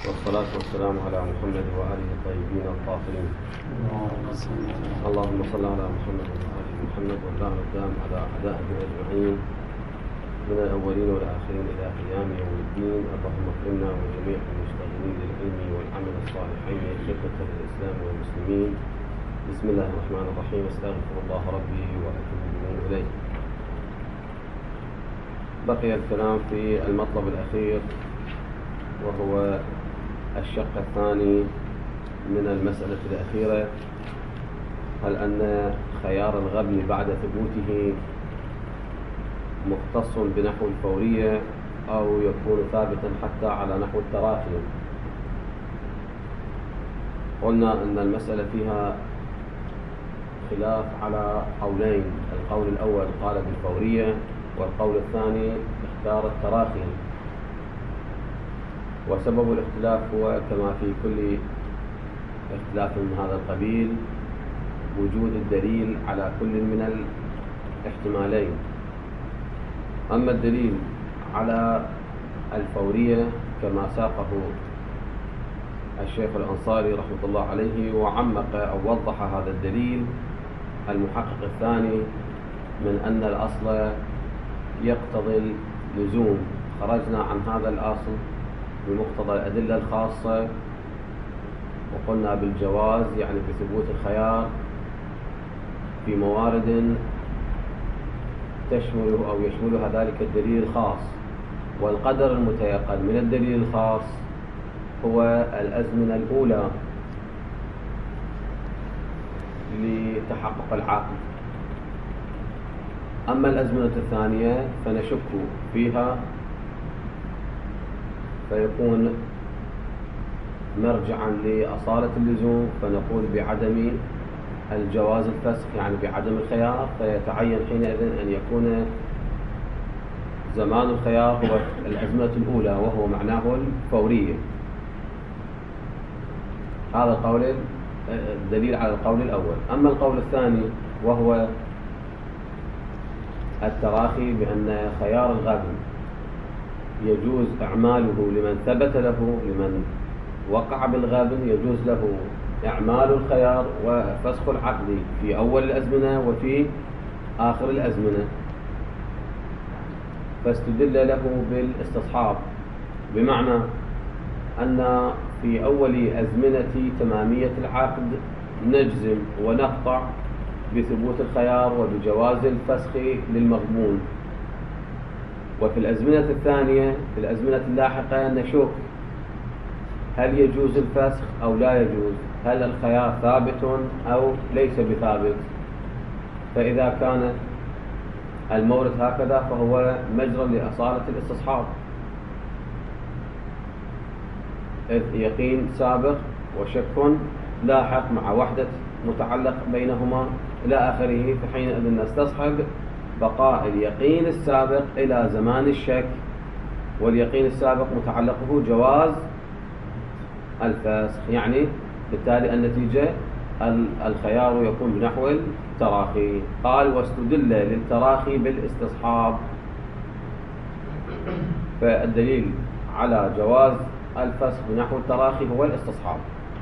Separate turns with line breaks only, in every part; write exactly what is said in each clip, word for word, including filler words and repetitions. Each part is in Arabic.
والصلاة والسلام على محمد وآله الطيبين الطاهرين. اللهم صل على محمد وآل محمد واللعن الدام على أعدائه أجمعين من الأولين والآخرين إلى قيام يوم الدين. اللهم اكرمنا وجميع المشتغلين للعلم والعمل الصالحين خدمة للإسلام والمسلمين. بسم الله الرحمن الرحيم. استغفر الله ربي وأتوب إليه. بقي الكلام في المطلب الأخير وهو الشق الثاني من المسألة الأخيرة: هل أن خيار الغبن بعد ثبوته مختص بنحو الفورية أو يكون ثابتا حتى على نحو التراخي؟ قلنا أن المسألة فيها خلاف على قولين. القول الأول قال بالفورية، والقول الثاني اختار التراخي. وسبب الاختلاف هو كما في كل اختلاف من هذا القبيل وجود الدليل على كل من الاحتمالين. أما الدليل على الفورية كما ساقه الشيخ الأنصاري رحمة الله عليه وعمق أو وضح هذا الدليل المحقق الثاني من أن الأصل يقتضي اللزوم، خرجنا عن هذا الأصل بمقتضى الأدلة الخاصة وقلنا بالجواز، يعني بثبوت الخيار في موارد تشمله أو يشملها ذلك الدليل الخاص. والقدر المتيقن من الدليل الخاص هو الأزمنة الأولى لتحقق العقد. أما الأزمنة الثانية فنشك فيها، فيكون مرجعا لأصالة اللزوم، فنقول بعدم الجواز الفسخ، يعني بعدم الخيار، فيتعين حينئذ أن يكون زمان الخيار هو الأزمنة الأولى وهو معناه الفورية. هذا القول الدليل على القول الأول. أما القول الثاني وهو التراخي، بأن خيار الغبن يجوز إعماله لمن ثبت له، لمن وقع بالغبن يجوز له إعمال الخيار وفسخ العقد في أول الأزمنة وفي آخر الأزمنة، فاستدل له بالاستصحاب، بمعنى أن في أول أزمنة تمامية العقد نجزم ونقطع بثبوت الخيار وبجواز الفسخ للمغبون، وفي الأزمنة الثانية في الأزمنة اللاحقة نشك هل يجوز الفسخ أو لا يجوز، هل الخيار ثابت أو ليس بثابت. فإذا كان المورد هكذا فهو مجرى لأصالة الاستصحاب، إذ يقين سابق وشك لاحق مع وحدة متعلق بينهما إلى آخره، فحينئذ نستصحب بقاء اليقين السابق إلى زمان الشك، واليقين السابق متعلقه جواز الفسخ، يعني بالتالي النتيجة الخيار يكون بنحو التراخي. قال واستدل للتراخي بالاستصحاب، فالدليل على جواز الفسخ بنحو التراخي هو الاستصحاب.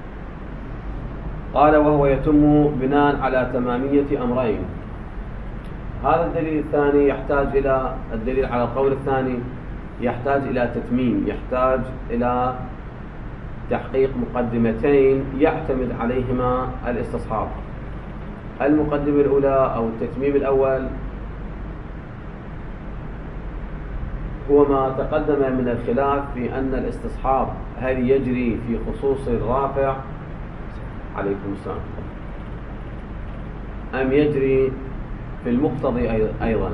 قال وهو يتم بناء على تمامية أمرين. هذا الدليل الثاني يحتاج إلى الدليل على القول الثاني يحتاج إلى تتميم، يحتاج إلى تحقيق مقدمتين يعتمد عليهما الاستصحاب. المقدمة الأولى أو التتميم الأول هو ما تقدم من الخلاف في أن الاستصحاب هل يجري في خصوص الرافع عليكم السلام أم يجري في المقتضي أيضا.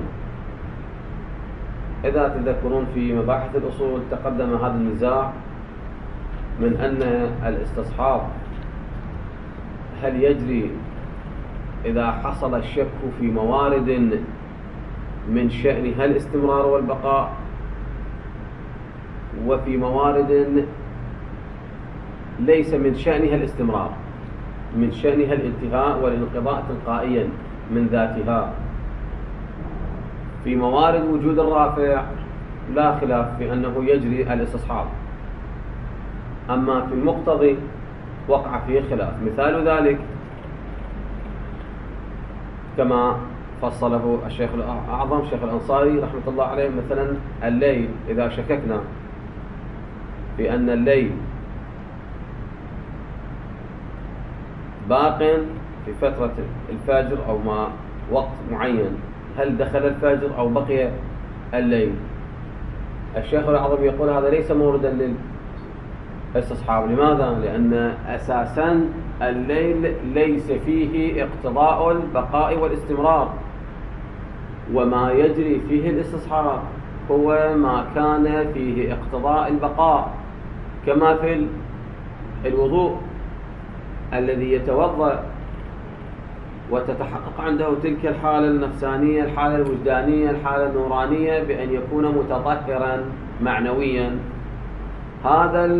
إذا تذكرون في مباحث الأصول تقدم هذا النزاع من أن الاستصحاب هل يجري إذا حصل الشك في موارد من شأنها الاستمرار والبقاء، وفي موارد ليس من شأنها الاستمرار، من شأنها الانتهاء والانقضاء تلقائيا من ذاتها. في موارد وجود الرافع لا خلاف في أنه يجري الاستصحاب، أما في المقتضي وقع فيه خلاف. مثال ذلك كما فصله الشيخ الأعظم الشيخ الأنصاري رحمة الله عليه، مثلا الليل، إذا شككنا بأن الليل باق في فترة الفجر أو ما وقت معين، هل دخل الفجر أو بقي الليل؟ الشيخ الأعظم يقول هذا ليس موردا للاستصحاب. لماذا؟ لأن أساسا الليل ليس فيه اقتضاء البقاء والاستمرار، وما يجري فيه الاستصحاب هو ما كان فيه اقتضاء البقاء، كما في الوضوء الذي يتوضأ وتتحقق عنده تلك الحالة النفسانية، الحالة الوجدانية، الحالة النورانية، بأن يكون متطهرا معنويا. هذا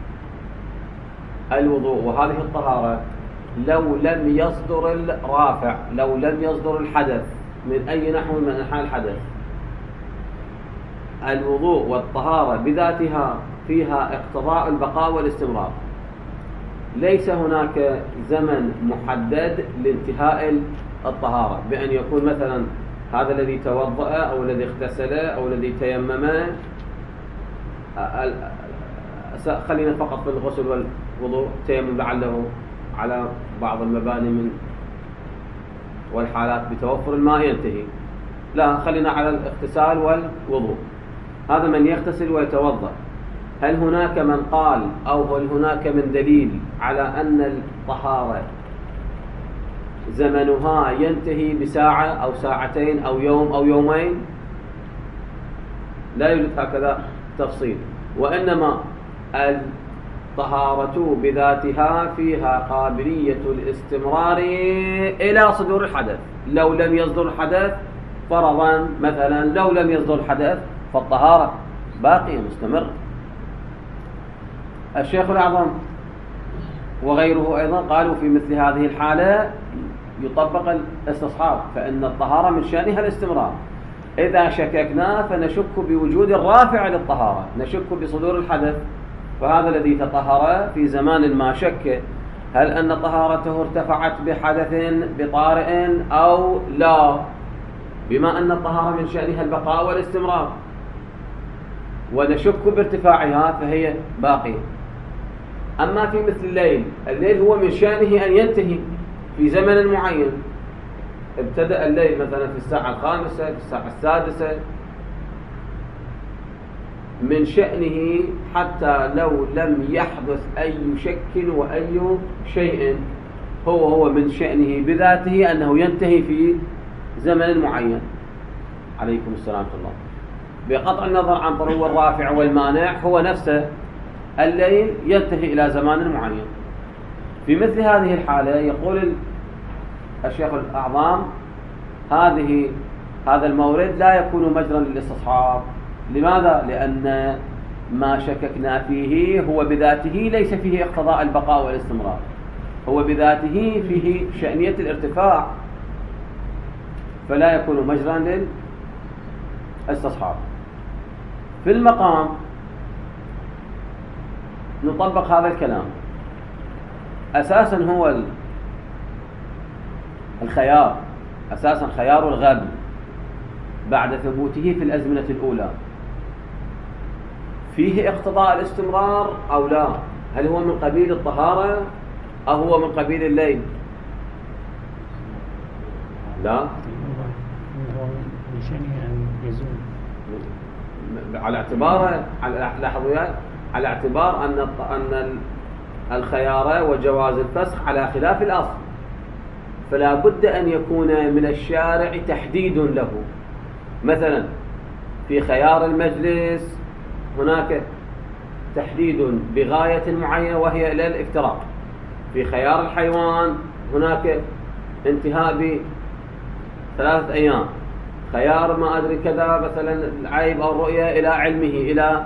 الوضوء وهذه الطهارة لو لم يصدر الرافع، لو لم يصدر الحدث من أي نحو من أنحاء الحدث، الوضوء والطهارة بذاتها فيها اقتضاء البقاء والاستمرار، ليس هناك زمن محدد لانتهاء الطهارة، بأن يكون مثلا هذا الذي توضأ أو الذي اغتسل أو الذي تيمم، خلينا فقط في الغسل والوضوء، تيمم لعله على بعض المباني من والحالات بتوفر الماء ينتهي، لا خلينا على الاغتسال والوضوء. هذا من يغتسل ويتوضأ، هل هناك من قال أو هل هناك من دليل على أن الطهارة زمنها ينتهي بساعة أو ساعتين أو يوم أو يومين؟ لا يوجد هكذا تفصيل، وإنما الطهارة بذاتها فيها قابلية الاستمرار إلى صدور الحدث. لو لم يصدر الحدث فرضا مثلا، لو لم يصدر الحدث فالطهارة باقية مستمرة. الشيخ الأعظم وغيره أيضا قالوا في مثل هذه الحالة يطبق الاستصحاب، فإن الطهارة من شأنها الاستمرار. إذا شككنا فنشك بوجود الرافع للطهارة، نشك بصدور الحدث، فهذا الذي تطهر في زمان ما شك هل أن طهارته ارتفعت بحدث بطارئ أو لا، بما أن الطهارة من شأنها البقاء والاستمرار، ونشك بارتفاعها فهي باقية. أما في مثل الليل، الليل هو من شأنه أن ينتهي في زمن معين، ابتدأ الليل مثلا في الساعة الخامسة، في الساعة السادسة، من شأنه حتى لو لم يحدث أي شك وأي شيء، هو هو من شأنه بذاته أنه ينتهي في زمن معين. عليكم السلام ورحمة الله. بقطع النظر عن طلوع الرافع والمانع، هو نفسه الليل ينتهي إلى زمان معين. في مثل هذه الحالة يقول الشيخ الأعظم هذه هذا المورد لا يكون مجرا للاستصحاب. لماذا؟ لأن ما شككنا فيه هو بذاته ليس فيه اقتضاء البقاء والاستمرار، هو بذاته فيه شأنية الارتفاع، فلا يكون مجرا للاستصحاب. في المقام نطبق هذا الكلام. أساسا هو الخيار، أساسا خيار الغبن بعد ثبوته في الأزمنة الأولى فيه اقتضاء الاستمرار أو لا؟ هل هو من قبيل الطهارة أو هو من قبيل الليل؟ لا، على اعتبار على على اعتبار أن أن الخيار وجواز الفسخ على خلاف الأصل، فلا بد أن يكون من الشارع تحديد له. مثلا في خيار المجلس هناك تحديد بغاية معينة وهي إلى الافتراق. في خيار الحيوان هناك انتهاء بثلاثة أيام. خيار ما أدري كذا مثلا العيب أو الرؤية إلى علمه، إلى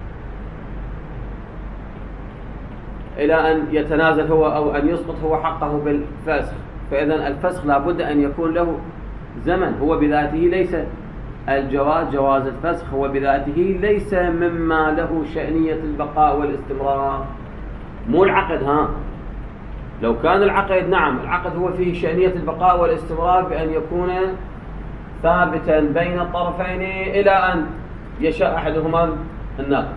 إلى أن يتنازل هو أو أن يسقط هو حقه بالفسخ. فإذا الفسخ لا بد أن يكون له زمن، هو بذاته ليس الجواز جواز الفسخ هو بذاته ليس مما له شأنية البقاء والاستمرار، مو العقد. ها لو كان العقد نعم العقد هو فيه شأنية البقاء والاستمرار بأن يكون ثابتا بين الطرفين إلى أن يشاء أحدهما الناقض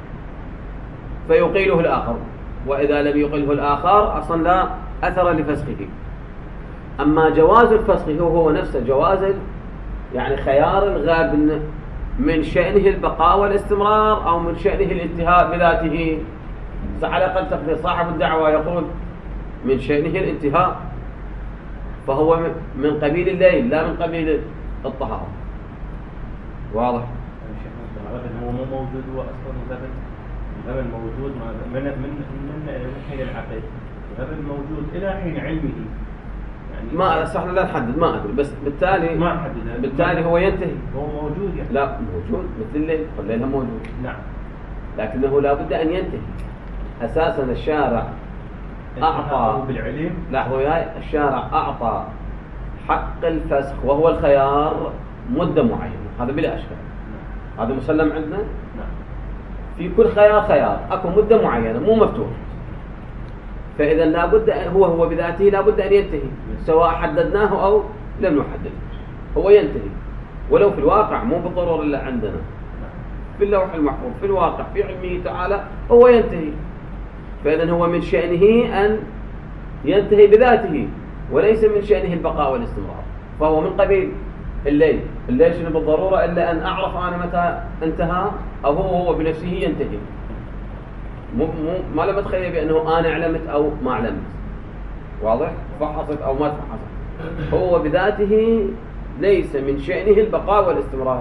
فيقيله الآخر، وإذا لم يقله الآخر أصلا لا أثر لفسخه. أما جواز الفسخ هو هو نفسه جواز يعني خيار الغابن من شأنه البقاء والاستمرار أو من شأنه الانتهاء بذاته. على الأقل تقدير صاحب الدعوة يقول من شأنه الانتهاء، فهو من قبيل الليل لا من قبيل الطهارة. واضح؟
الغبن هو مو موجود، هو أصلا الغبن الغبن موجود من من من حين العقد، الغبن موجود إلى حين علمه. يعني
ما صح لا نحدد ما أدري، بس بالتالي
ما نحدد
بالتالي هو ينتهي.
هو موجود يعني.
لا موجود مثل الليل، والليل هم موجود.
نعم.
لكنه لا بد أن ينتهي. أساسا الشارع أعطى
بالعلم.
لاحظوا وياي، الشارع أعطى حق الفسخ وهو الخيار مدة معينة، هذا بلا أشكال. نعم. هذا مسلم عندنا.
نعم.
في كل خيار خيار أكو مدة معينة مو مفتوح، فإذا لا بد هو هو بذاته لا بد أن ينتهي سواء حددناه أو لم نحدده، هو ينتهي ولو في الواقع مو بالضرورة إلا عندنا في اللوح المحفوظ في الواقع في علمه تعالى هو ينتهي. فإذا هو من شأنه أن ينتهي بذاته وليس من شأنه البقاء والاستمرار، فهو من قبيل الليل. الليل شنو بالضرورة إلا أن أعرف أنا متى انتهى أو هو هو بنفسه ينتهي، مو مو ما لم أتخيل بأنه أنا علمت أو ما علمت. واضح؟ فحصت أو ما تفحصت، هو بذاته ليس من شأنه البقاء والاستمرار.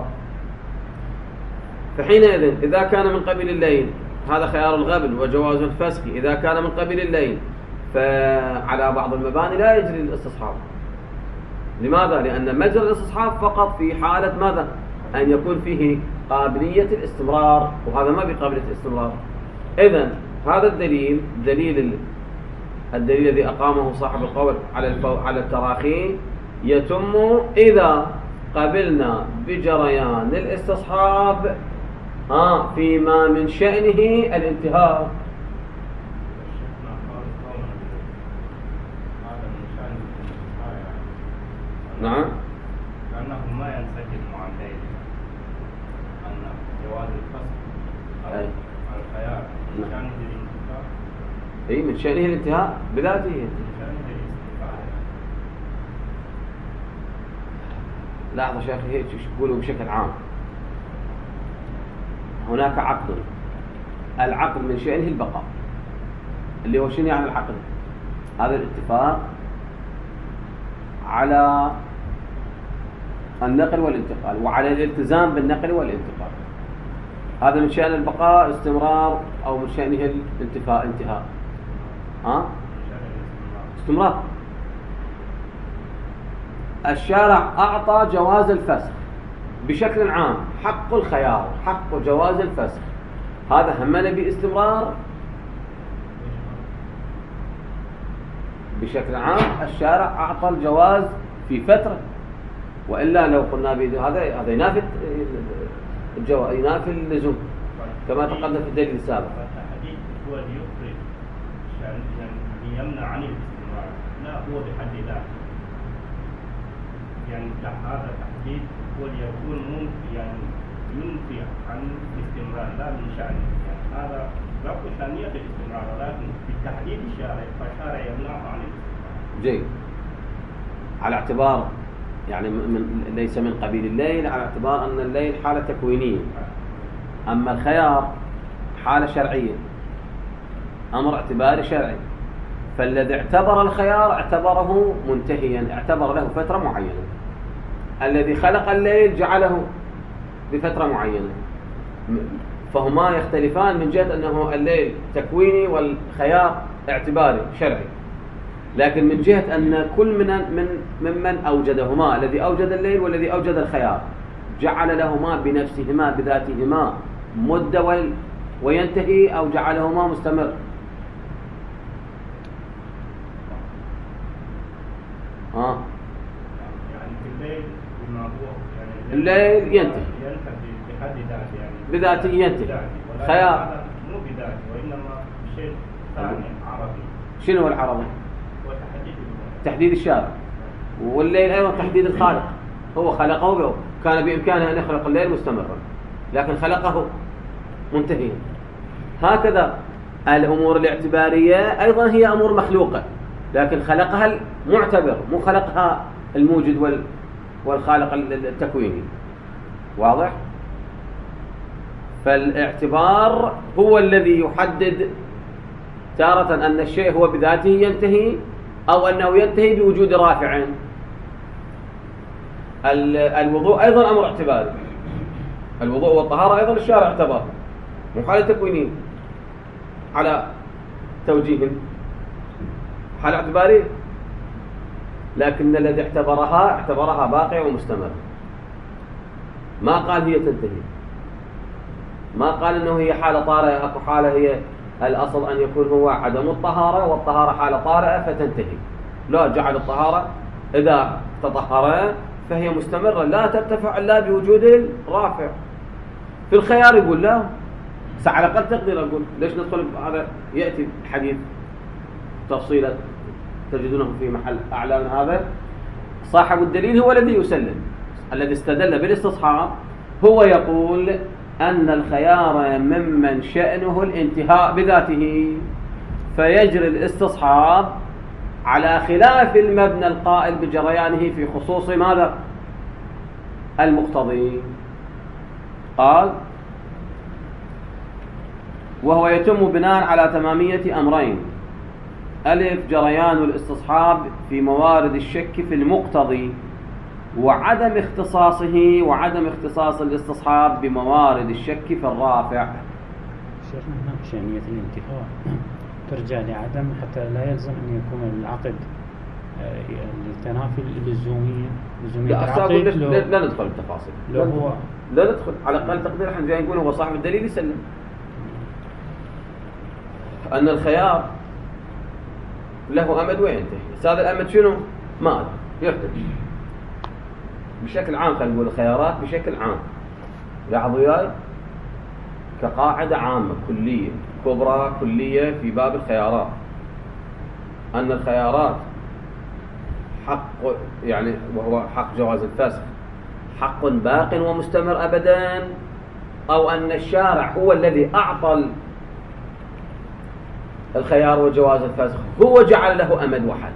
فحينئذ إذا كان من قبيل الليل هذا خيار الغبن وجواز الفسخ، إذا كان من قبيل الليل فعلى بعض المباني لا يجري الاستصحاب. لماذا؟ لأن مجرى الاستصحاب فقط في حالة ماذا؟ أن يكون فيه قابلية الاستمرار، وهذا ما بقابلية الاستمرار. إذن هذا الدليل دليل الدليل الذي أقامه صاحب القول على على التراخي يتم إذا قبلنا بجريان الاستصحاب ها فيما من شأنه الانتهاء. نعم.
لأنه ما ينسجم مع الليل، أن جواز الفصل أو الخيار من شأنه الانتهاء.
أي من شأنه الانتهاء بذاته.
من شأنه الاستفاء.
لاحظوا شيخي هيك يقولوا بشكل عام هناك عقد، العقد من شأنه البقاء، اللي هو شنو يعني العقد؟ هذا الاتفاق على النقل والانتقال وعلى الالتزام بالنقل والانتقال، هذا من شأن البقاء استمرار أو من شأنه الانتفاء انتهاء. ها؟ استمرار. الشارع أعطى جواز الفسخ بشكل عام، حق الخيار حق جواز الفسخ، هذا همنا باستمرار بشكل عام. الشارع أعطى الجواز في فترة، وإلا لو قلنا هذا هذا ينافي الجواز ينافي اللزوم كما تقدم في الدليل السابق.
التحديد هو اللي يخرج يعني يمنع عن الاستمرار، لا هو بحد ذاته. يعني هذا التحديد هو اللي يكون منفي يعني ينفي عن الاستمرار لا من شأنه، يعني هذا لا شأنية الاستمرار، ولكن بالتحديد الشارع فالشارع يمنعه عن الاستمرار.
جيد. على اعتبار يعني من ليس من قبيل الليل، على اعتبار أن الليل حالة تكوينية، أما الخيار حالة شرعية، أمر اعتباري شرعي، فالذي اعتبر الخيار اعتبره منتهيا، اعتبر له فترة معينة. الذي خلق الليل جعله بفترة معينة، فهما يختلفان من جهة أنه الليل تكويني والخيار اعتباري شرعي، لكن من جهة أن كل من من ممن أوجدهما، الذي أوجد الليل والذي أوجد الخيار، جعل لهما بنفسهما بذاتهما مدة وينتهي أو جعلهما مستمر.
آه. يعني في الليل بما هو يعني
الليل ينتهي
ينتهي بحد ذاته يعني
بذاته ينتهي.
بذاته.
خيار
هذا مو بذاته وإنما شيء ثاني عربي.
شنو هو العربي؟
وتحديد
تحديد الشارع، والليل أيضا تحديد الخالق. هو خلقه، كان بإمكانه أن يخلق الليل مستمرا لكن خلقه منتهيا. هكذا الأمور الاعتبارية أيضا هي أمور مخلوقة لكن خلقها المعتبر مو خلقها الموجد والخالق التكويني. واضح؟ فالاعتبار هو الذي يحدد تارة أن الشيء هو بذاته ينتهي أو أنه ينتهي بوجود رافع. الوضوء أيضا أمر اعتباري، الوضوء والطهارة أيضا الشارع اعتبر مو حالة تكوينية على توجيه حالة اعتبارية، لكن الذي اعتبرها اعتبرها باقية ومستمرة. ما قال هي تنتهي، ما قال انه هي حالة طارئة. اكو حالة هي الاصل ان يكون هو عدم الطهارة والطهارة حالة طارئة فتنتهي. لا، جعل الطهارة اذا تطهر فهي مستمرة لا ترتفع الا بوجود الرافع. في الخيار يقول لا، على الاقل تقدر اقول ليش ندخل هذا. ياتي الحديث تفصيلا تجدونه في محل اعلى من هذا. صاحب الدليل هو الذي يسلم، الذي استدل بالاستصحاب هو يقول أن الخيار ممن شأنه الانتهاء بذاته، فيجري الاستصحاب على خلاف المبنى القائل بجريانه في خصوص ماذا؟ المقتضي. قال وهو يتم بناء على تمامية أمرين: ألف جريان الاستصحاب في موارد الشك في المقتضي، وعدم اختصاصه وعدم اختصاص الاستصحاب بموارد الشك في الرافع.
شيخنا هناك شأنية الانتفاع ترجع لعدم حتى لا يلزم أن يكون العقد التنافي اللزومية لزومية العقد.
لا, لا ندخل بالتفاصيل،
لو هو
لا ندخل على الأقل تقدير. احنا جاي نقول هو صاحب الدليل يسلم أن الخيار له أمد وينتهي. هذا الأمد شنو؟ ما يختلف بشكل عام. خلينا نقول الخيارات بشكل عام لاحظوا كقاعدة عامة كلية كبرى كلية في باب الخيارات، أن الخيارات حق يعني وهو حق جواز الفسخ حق باق ومستمر أبدا، أو أن الشارع هو الذي أعطى الخيار وجواز الفسخ هو جعل له أمد واحد.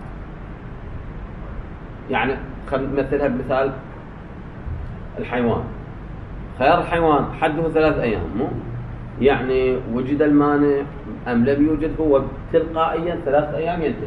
يعني خلينا نمثلها بمثال الحيوان. خيار الحيوان حده ثلاث أيام، مو يعني وجد المانع أم لم يوجد، هو تلقائيا ثلاث أيام ينتهي.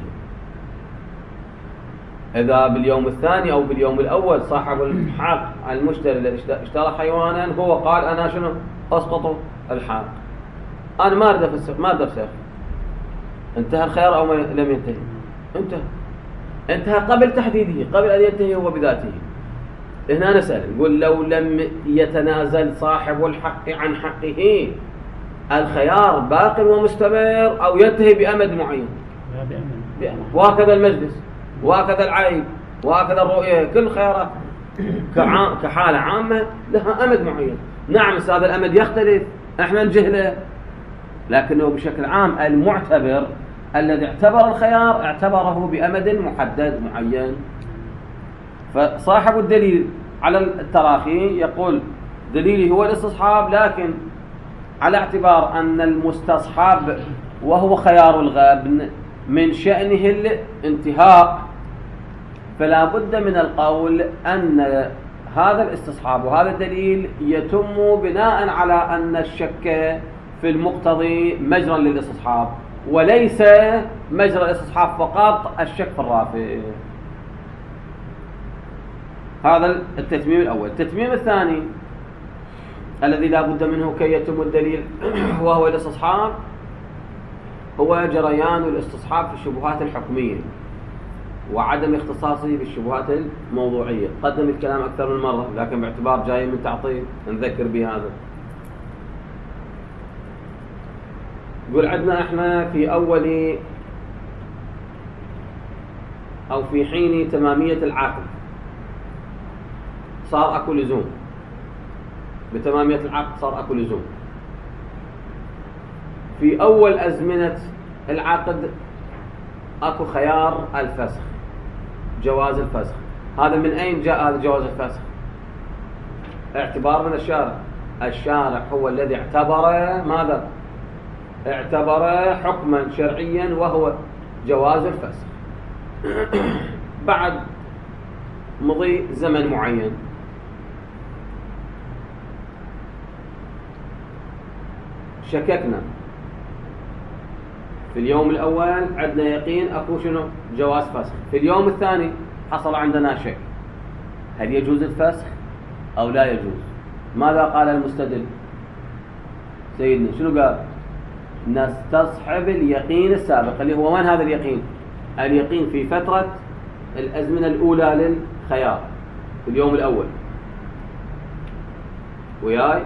إذا باليوم الثاني أو باليوم الأول صاحب الحق المشتري اللي اشترى حيوانا هو قال أنا شنو أسقط الحق، أنا ما أريد أفسخ ما أقدر أفسخ، انتهى الخيار أو لم ينتهي؟ انتهى انتهى قبل تحديده، قبل أن ينتهي هو بذاته. هنا نسأل نقول لو لم يتنازل صاحب الحق عن حقه الخيار باق ومستمر أو ينتهي بأمد معين؟ بأمد. وهكذا المجلس وهكذا العيب وهكذا الرؤية، كل خيارات كحالة عامة لها أمد معين. نعم هذا الأمد يختلف احنا نجهله، لكنه بشكل عام المعتبر الذي اعتبر الخيار اعتبره بأمد محدد معين. فصاحب الدليل على التراخي يقول دليلي هو الاستصحاب، لكن على اعتبار أن المستصحاب وهو خيار الغابن من شأنه الانتهاء، فلا بد من القول أن هذا الاستصحاب وهذا الدليل يتم بناء على أن الشك في المقتضي مجرى للاستصحاب، وليس مجرى الاستصحاب فقط الشك في الرافع. هذا التتميم الأول. التتميم الثاني الذي لا بد منه كي يتم الدليل وهو الاستصحاب، هو جريان الاستصحاب في الشبهات الحكمية وعدم اختصاصه بالشبهات الموضوعية. قدم الكلام أكثر من مرة لكن باعتبار جاي من تعطيل نذكر بهذا. يقول عندنا احنا في أول أو في حين تمامية العقد صار أكو لزوم، بتمامية العقد صار أكو لزوم. في أول أزمنة العقد أكو خيار الفسخ، جواز الفسخ. هذا من أين جاء هذا جواز الفسخ؟ اعتبار من الشارع. الشارع هو الذي اعتبره ماذا؟ اعتبره حكما شرعيا وهو جواز الفسخ. بعد مضي زمن معين شككنا في اليوم الأول عندنا يقين أكو شنو؟ جواز فسخ. في اليوم الثاني حصل عندنا شك، هل يجوز الفسخ أو لا يجوز؟ ماذا قال المستدل سيدنا؟ شنو قال؟ نستصحب اليقين السابق، اللي هو من هذا اليقين؟ اليقين في فترة الأزمنة الأولى للخيار في اليوم الأول. وياي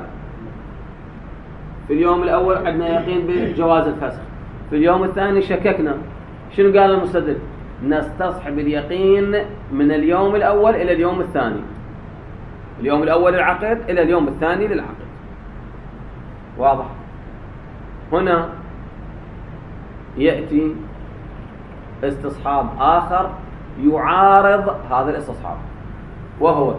في اليوم الأول عندنا يقين بجواز الفسخ، في اليوم الثاني شككنا. شنو قال المستدل؟ نستصحب اليقين من اليوم الأول إلى اليوم الثاني، اليوم الأول للعقد إلى اليوم الثاني للعقد. واضح؟ هنا يأتي استصحاب آخر يعارض هذا الاستصحاب، وهو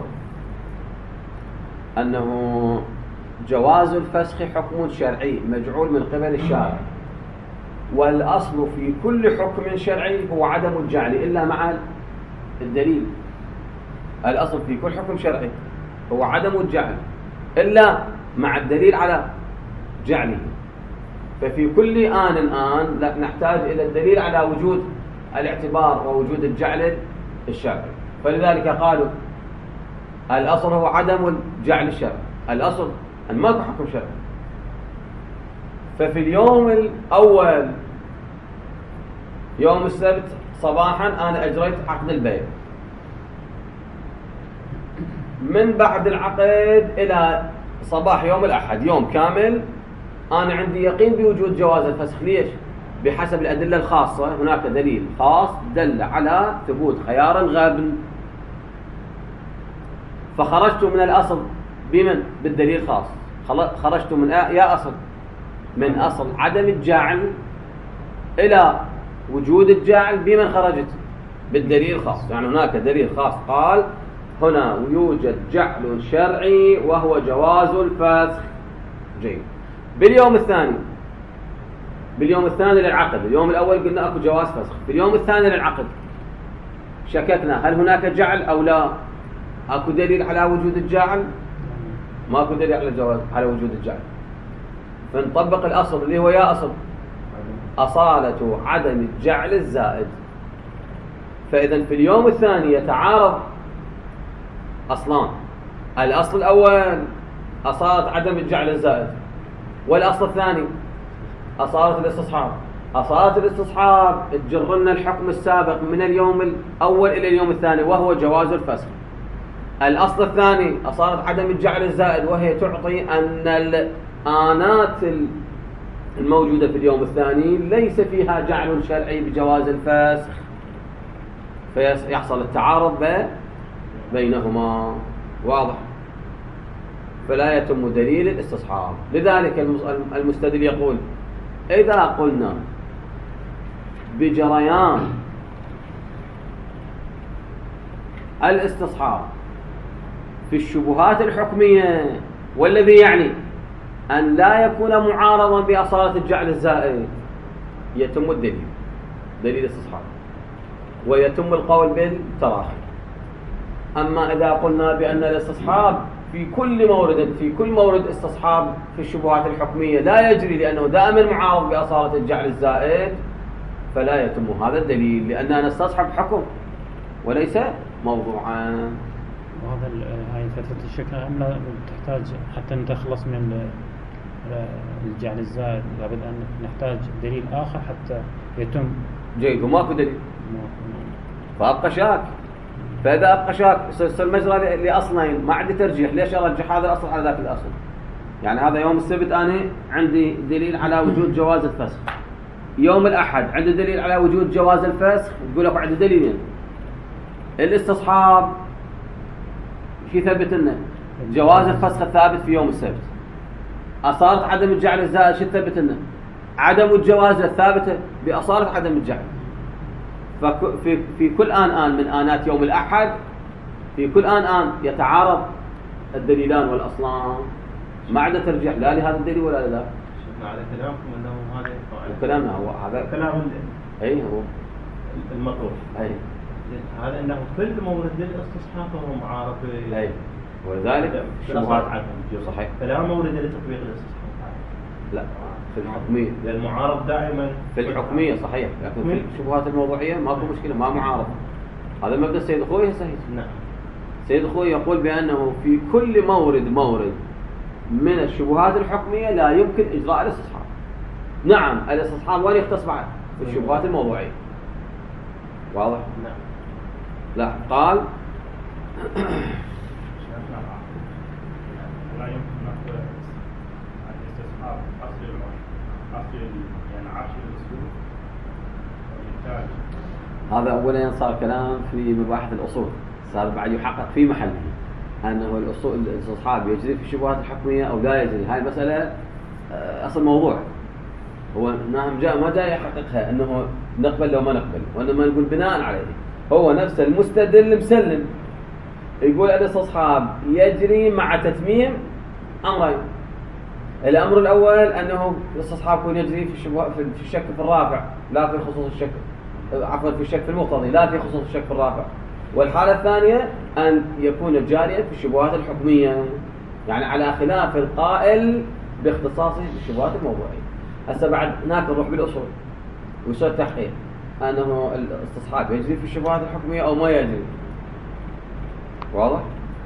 أنه جواز الفسخ حكم شرعي مجعول من قبل الشارع، والأصل في كل حكم شرعي هو عدم الجعل إلا مع الدليل. الأصل في كل حكم شرعي هو عدم الجعل إلا مع الدليل على جعله. ففي كل آن آن نحتاج إلى الدليل على وجود الاعتبار ووجود الجعل الشرعي. فلذلك قالوا الأصل هو عدم الجعل الشرعي، الأصل أن ماكو حكم شرعي. ففي اليوم الأول يوم السبت صباحا أنا أجريت عقد البيع، من بعد العقد إلى صباح يوم الأحد يوم كامل أنا عندي يقين بوجود جواز الفسخ. ليش؟ بحسب الأدلة الخاصة، هناك دليل خاص دل على ثبوت خيار غاب، فخرجت من الأصل بمن؟ بالدليل الخاص. خرجت من يا أصل من أصل عدم الجعل إلى وجود الجعل بمن خرجت؟ بالدليل الخاص. يعني هناك دليل خاص قال هنا يوجد جعل شرعي وهو جواز الفسخ. جيد. باليوم الثاني باليوم الثاني للعقد، اليوم الأول قلنا أكو جواز فسخ، في اليوم الثاني للعقد شككنا هل هناك جعل أو لا. أكو دليل على وجود الجعل؟ ما أكو دليل على جواز على وجود الجعل. فنطبق الأصل اللي هو يا أصل أصالة عدم الجعل الزائد. فإذا في اليوم الثاني يتعارض أصلان، الأصل الأول أصالة عدم الجعل الزائد، والأصل الثاني أصالة الاستصحاب. أصالة الاستصحاب تجر لنا الحكم السابق من اليوم الأول إلى اليوم الثاني وهو جواز الفسخ. الأصل الثاني أصالة عدم الجعل الزائد، وهي تعطي أن الآنات الموجودة في اليوم الثاني ليس فيها جعل شرعي بجواز الفسخ، فيحصل التعارض بينهما. واضح؟ فلا يتم دليل الاستصحاب. لذلك المستدل يقول إذا قلنا بجريان الاستصحاب في الشبهات الحكمية، والذي يعني أن لا يكون معارضا بأصالة الجعل الزائد، يتم الدليل دليل الاستصحاب ويتم القول بالتراخي. أما إذا قلنا بأن الاستصحاب في كل مورد في كل مورد استصحاب في الشبهات الحكمية لا يجري لأنه دائما معارض بأصالة الجعل الزائد، فلا يتم هذا الدليل، لأننا نستصحب حكم وليس موضوعا.
وهذا هاي فترة الشك لا تحتاج حتى نتخلص من الجعل الزائد، لابد أن نحتاج دليل آخر حتى يتم.
جيد. وماكو دليل فأبقى شاك. فإذا أبقى شاك يصير المجرى لأصلين ما عندي ترجيح. ليش أرجح هذا الأصل على ذاك الأصل؟ يعني هذا يوم السبت أنا عندي دليل على وجود جواز الفسخ، يوم الأحد عندي دليل على وجود جواز الفسخ، تقول لك عندي دليلين. الاستصحاب شو يثبت لنا؟ جواز الفسخ الثابت في يوم السبت. أصالة عدم الجعل الزائد شو تثبت لنا؟ عدم الجواز الثابتة بأصالة عدم الجعل. ففي في كل آن آن من آنات يوم الأحد، في كل آن آن يتعارض الدليلان والأصلان، ما عاد ترجع لا لهذا الدليل ولا لا.
شفنا على كلامكم أنه هذا
كلامنا هو هذا
كلام
أي هو
المطروح.
أي
هذا أنه كل مورد للاستصحاب فهو معارض.
أي ولذلك
شبهات عنهم
صحيح.
فلا مورد لتطبيق الاستصحاب.
لا في الحكمية.
المعارض دائما
في الحكمية صحيح، لكن في الشبهات الموضوعية ماكو مشكلة، ما معارض. هذا مبدأ السيد أخوي سهيل.
نعم.
سيد أخوي يقول بأنه في كل مورد مورد من الشبهات الحكمية لا يمكن إجراء الاستصحاب. نعم الاستصحاب وين يختص بعد؟ في الشبهات الموضوعية. واضح؟
نعم.
لا قال
لا يمكن نقول الاستصحاب أصل أصل يعني عشر الأصول والإنتاج.
هذا أولا صار كلام في مباحث الأصول، صار بعد يحقق في محله أنه الأصول الاستصحاب يجري في الشبهات الحكمية أو لا يجري. هاي مسألة أصل موضوع، هو نعم جاء ما جاء يحققها أنه نقبل لو ما نقبل، وإنما نقول بناء عليه. هو نفس المستدل مسلم يقول الاستصحاب يجري مع تتميم أمرين. الأمر الأول أنه الاستصحاب يكون يجري في في الشك في الرافع لا في خصوص الشك، عفوا في الشك في المقتضي لا في خصوص الشك في الرافع. والحالة الثانية أن يكون جاريا في الشبهات الحكمية، يعني على خلاف القائل باختصاصه في الشبهات الموضوعية. هسه بعد هناك نروح بالأصول ويصير تحقيق أنه الاستصحاب يجري في الشبهات الحكمية أو ما يجري. واضح؟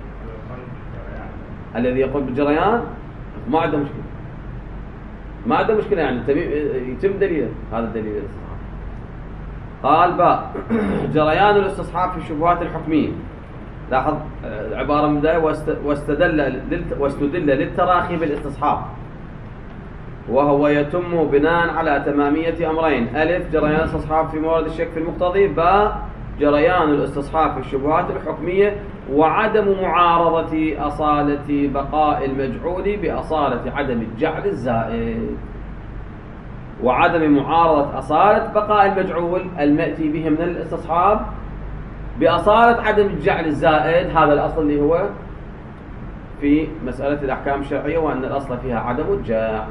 الذي يقول بالجريان ما عنده مشكلة، ما عنده مشكلة يعني يتم دليله. هذا الدليل الاستصحاب. قال باء جريان الاستصحاب في الشبهات الحكمية. لاحظ عبارة من ذلك واستدل واستدل للتراخي بالاستصحاب، وهو يتم بناء على تمامية أمرين: ألف جريان الاستصحاب في مورد الشك في المقتضي، باء جريان الاستصحاب في الشبهات الحكمية وعدم معارضة أصالة بقاء المجعول بأصالة عدم الجعل الزائد، وعدم معارضة أصالة بقاء المجعول المأتي به من الاستصحاب بأصالة عدم الجعل الزائد. هذا الأصل اللي هو في مسألة الأحكام الشرعية، وأن الأصل فيها عدم الجعل.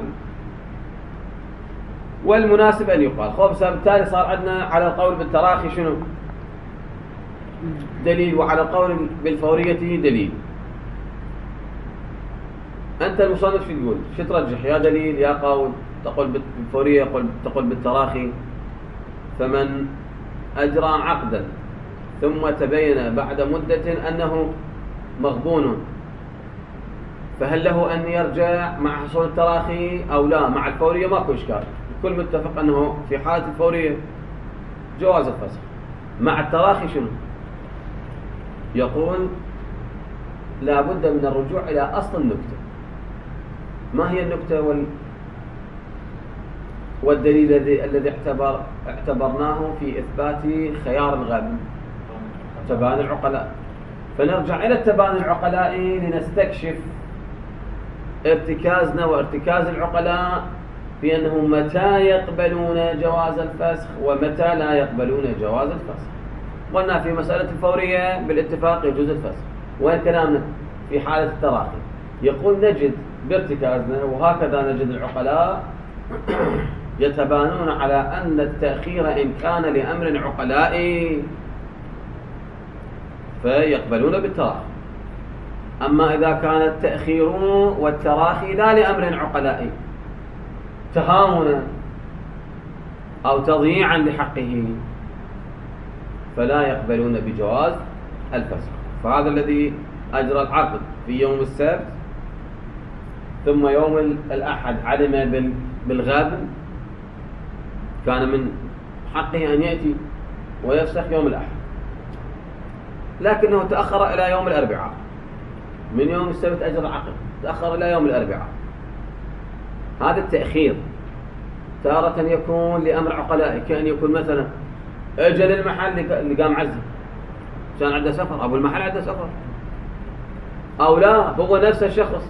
والمناسب أن يقال خب بالتالي صار عندنا على القول بالتراخي شنو دليل، وعلى القول بالفورية دليل. أنت المصنف شو تقول؟ شو ترجح؟ يا دليل يا قول؟ تقول بالفورية تقول بالتراخي. فمن أجرى عقدا ثم تبين بعد مدة أنه مغبون، فهل له أن يرجع مع حصول التراخي أو لا؟ مع الفورية ماكو إشكال، الكل متفق أنه في حالة الفورية جواز الفسخ. مع التراخي شنو؟ يقول لا بد من الرجوع إلى أصل النكتة. ما هي النكتة وال... والدليل الذي الذي اعتبر اعتبرناه في إثبات خيار الغاب تبان العقلاء. فنرجع إلى التبان العقلاء لنستكشف ارتكازنا وارتكاز العقلاء في أنه متى يقبلون جواز الفسخ ومتى لا يقبلون جواز الفسخ. قلنا في مسألة الفورية بالاتفاق يجوز الفسخ. وين كلامنا؟ في حالة التراخي يقول نجد بارتكازنا وهكذا نجد العقلاء يتبانون على أن التأخير إن كان لأمر عقلائي فيقبلون بالتراخي. أما إذا كان التأخير والتراخي لا لأمر عقلائي تهاونا أو تضييعا لحقه فلا يقبلون بجواز الفسخ. فهذا الذي أجرى العقد في يوم السبت ثم يوم الأحد علم بالغاب كان من حقه أن يأتي ويفسخ يوم الأحد، لكنه تأخر إلى يوم الأربعاء. من يوم السبت أجرى العقد تأخر إلى يوم الأربعاء. هذا التأخير تارة يكون لأمر عقلائي، كأن يكون مثلا أجل المحل اللي قام عزه كان عنده سفر، أبو المحل عنده سفر أو لا هو نفس الشخص